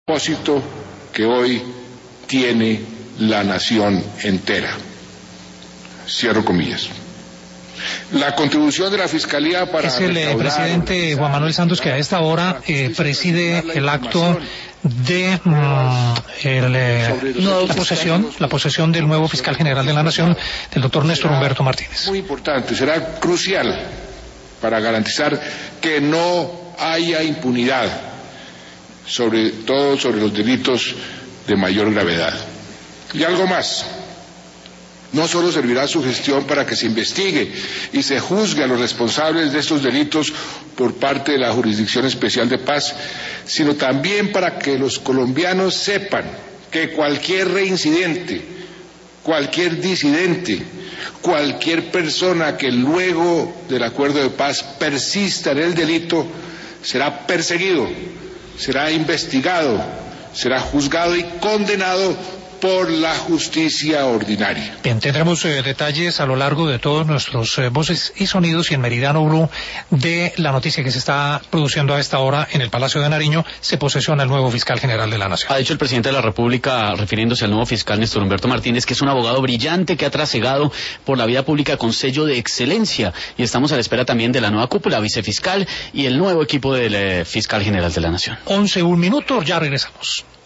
propósito que hoy tiene la nación entera. Cierro comillas. La contribución de la Fiscalía para... Es el presidente Juan Manuel Santos que a esta hora preside el acto de la posesión del nuevo fiscal general de la Nación, del doctor Néstor Humberto Martínez. Muy importante, será crucial para garantizar que no haya impunidad, sobre todo sobre los delitos de mayor gravedad. Y algo más, no solo servirá su gestión para que se investigue y se juzgue a los responsables de estos delitos por parte de la Jurisdicción Especial de Paz, sino también para que los colombianos sepan que cualquier reincidente, cualquier disidente, cualquier persona que luego del acuerdo de paz persista en el delito será perseguido, será investigado, será juzgado y condenado por la justicia ordinaria. Bien, tendremos detalles a lo largo de todos nuestros voces y sonidos y en Meridiano Blue de la noticia que se está produciendo a esta hora en el Palacio de Nariño. Se posesiona el nuevo fiscal general de la Nación. Ha dicho el presidente de la República, refiriéndose al nuevo fiscal Néstor Humberto Martínez, que es un abogado brillante que ha trasegado por la vida pública con sello de excelencia, y estamos a la espera también de la nueva cúpula vicefiscal y el nuevo equipo del fiscal general de la Nación. 11:01, ya regresamos.